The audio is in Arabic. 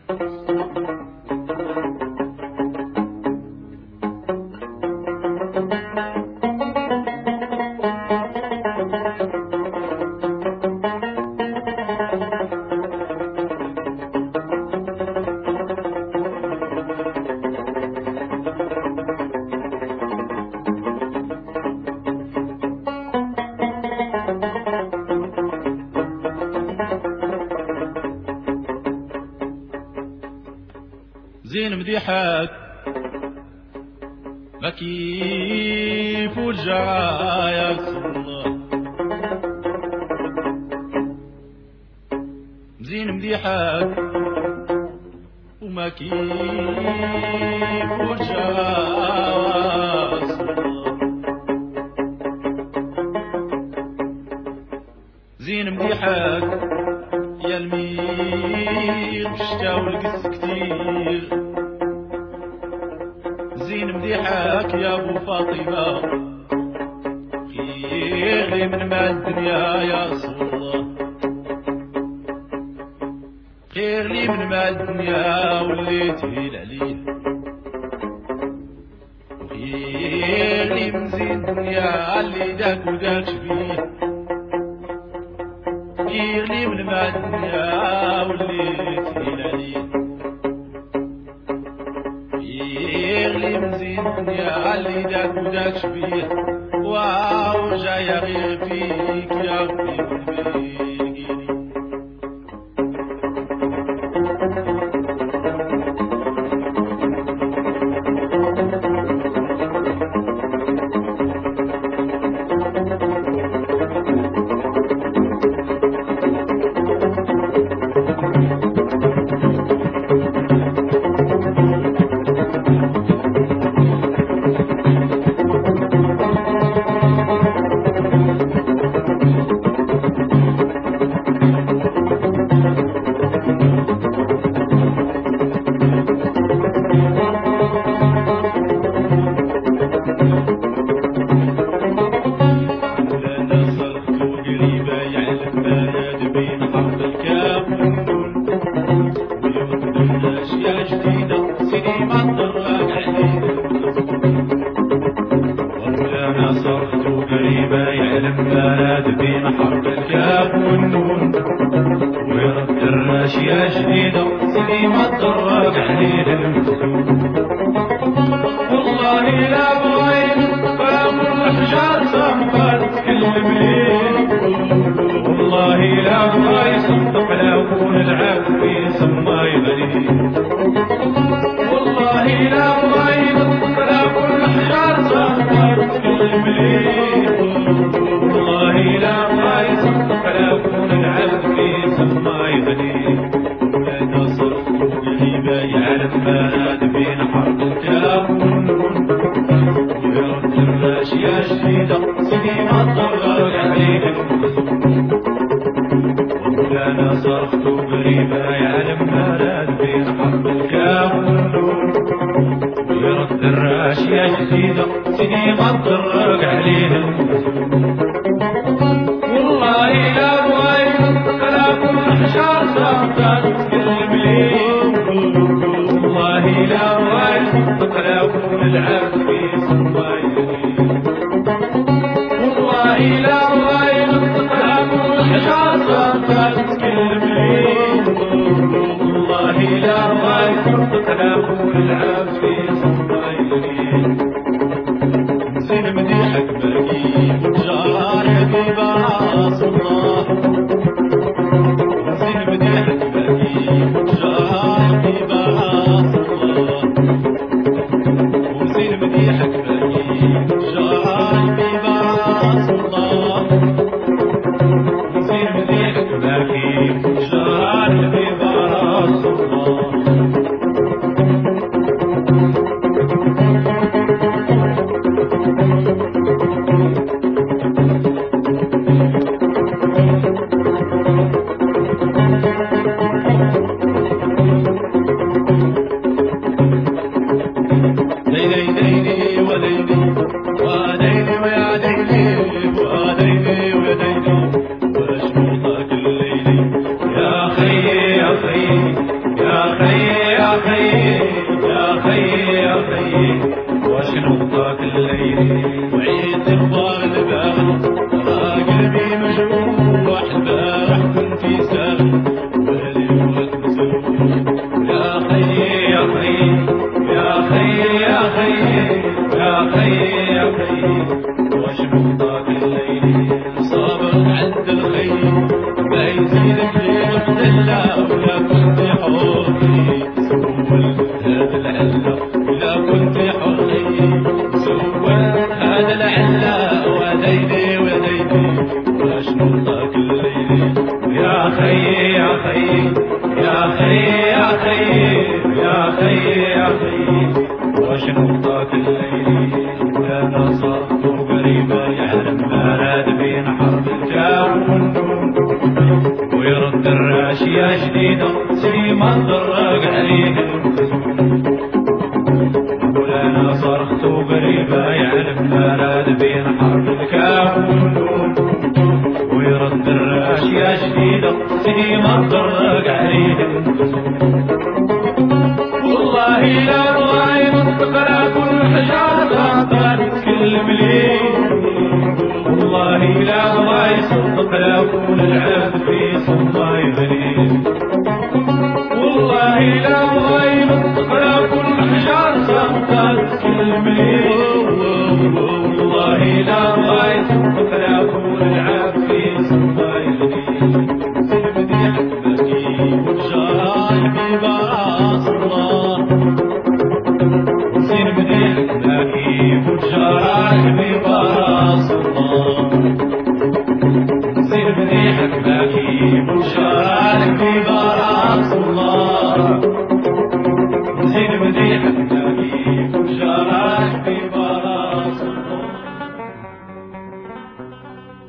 زين مديحك ما كيف ورجع يا رسول الله. زين مديحك وما كيف ورجع يا رسول الله. زين مديحك يا الميغ شتا والقس كتير. زين مديحك يا ابو فاطمه خير لي من ما الدنيا يا رسول الله. خير لي من ما الدنيا واللي تهيل عليه. خير لي من زين الدنيا اللي داك وداك بيه. خير لي من ما الدنيا واللي تهيل عليه. خير لي من زين الدنيا اللي داك وداك شبيه. واو جاي غير فيك يا ربي بالبيت. مضاك الليل وعيت اخبار الباب قلبي مجروح البارح كنت ساغي واليوم مسلوح يا خي يا خي يا خي يا خي يا خي يا خي واش مضاك الليل صابر عند الخير ما يزيدك غير بدلة ولا كنت حري سول هذا العلة ولا كنت حري سول هذا العلة وديدي وديدي واش مضاك الليل يا خي يا خي يا خي يا خي يا خي يا خي واش مضاك الليل وانا صرت قريبة يعلم ما راد بين حرب الجاو والنون ويرد الراشية جديدة سليمة طرق علينا ولانا صرخت قريبة يعلم ما راد بين حرب الكاف والنون ويرد الراشية جديدة سليمة طرق علينا والله لا الله تقرا كل حجارة خاطر كل مليل والله لا الله يصدق لا كل العبد في صدى يغني والله لا الله يصدق لا كل حجارة خاطر كل مليل والله لا الله يصدق لا كل العبد في صدى يغني سيبدي حبكي وجراي ببراس الله سير بديك باكي وجراح ببراس الله سير بديك باكي وجراح ببراس الله سير بديك باكي